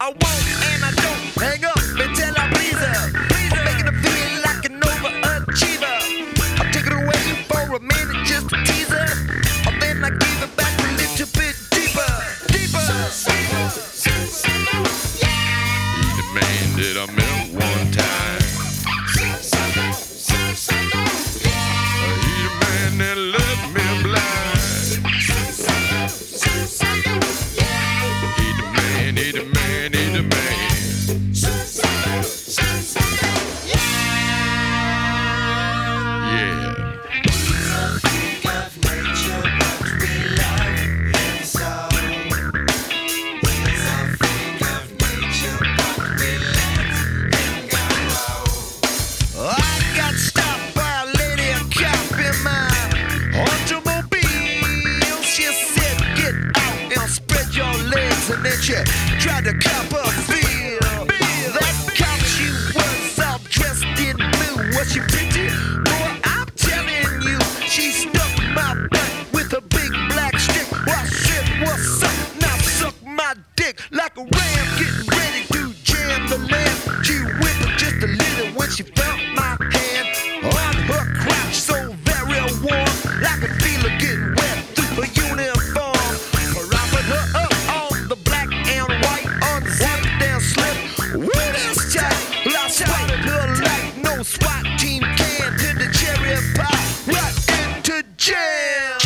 I won't and I don't hang up until I please her. I'm making her feel like an overachiever. I'll take it away for a minute just to tease her. And then I give it back a little bit deeper, deeper. He's the man that I met one time. He's the man that left me blind. He's the man, he's the man, he's the man. Yeah. I got stopped by a lady, a cop in my automobile. She said, get out and spread your legs. And then she tried to cop a feel. That cop, she was all dressed in blue. Was she pretty? Boy, I'm telling you, she stuck my butt with a big black stick. Well, I said, what's up? Now suck my dick like a ram getting ready to jam the lamp. She whimpered just a little when she felt my hand on her crotch, so very warm. I could feel her getting wet through her uniform. Propping her up on the black and white, unzipped and slipped. With this tight, well, I spotted her like no SWAT team can. To the cherry pie, right into jail.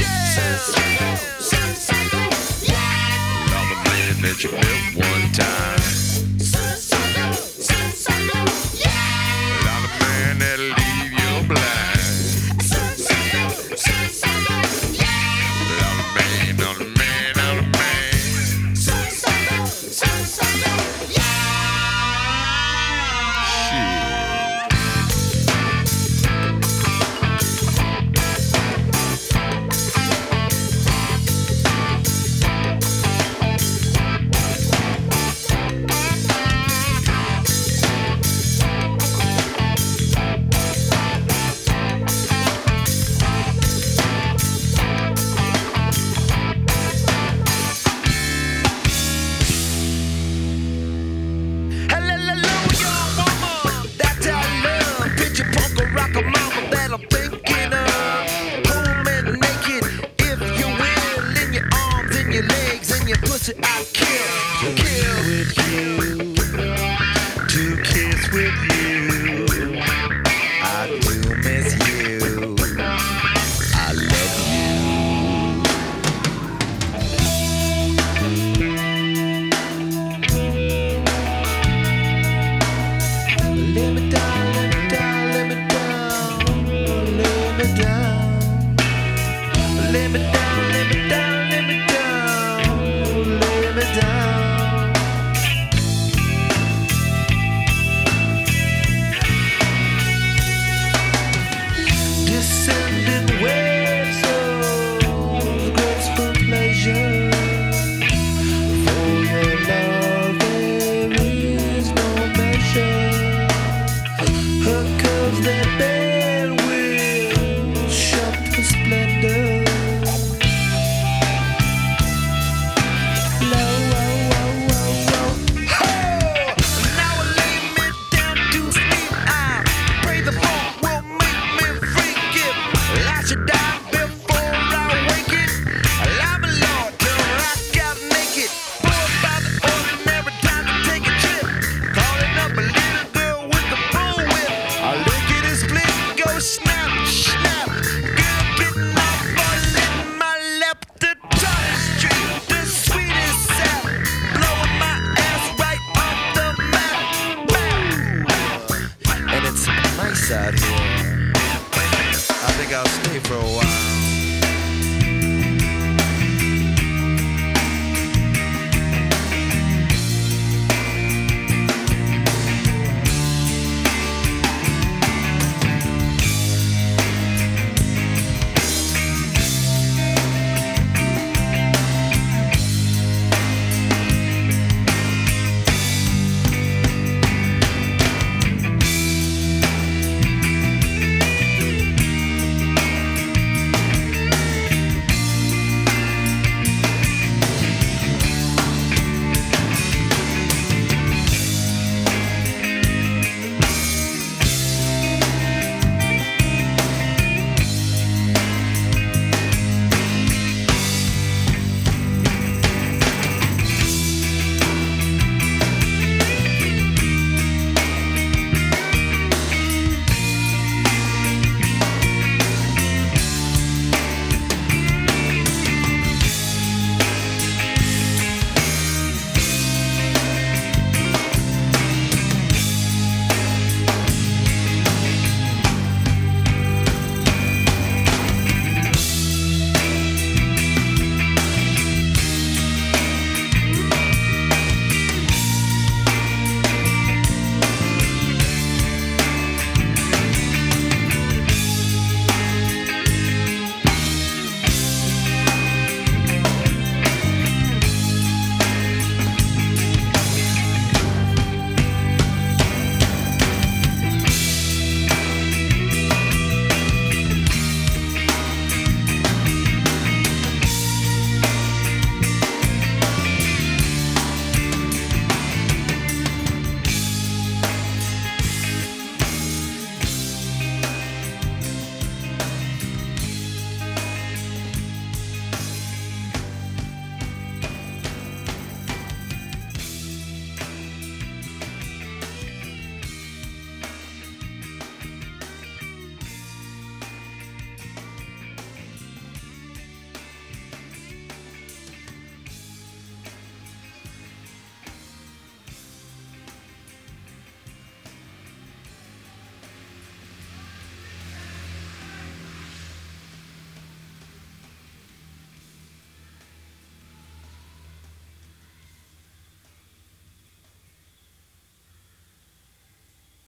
I'm the man that you met one time. I'm the man that'll leave you blind. I'm the man, I'm the man, I'm the man. I kill with you, to kiss with you. I do miss you. I love you. Let me down, let me down, let me down, let me down, let me down, let me down, let me down, let me down. Descending waves of graceful pleasure. For your love there is no measure. Her curves that bend will shock the splendor. Out here, I think I'll stay for a while.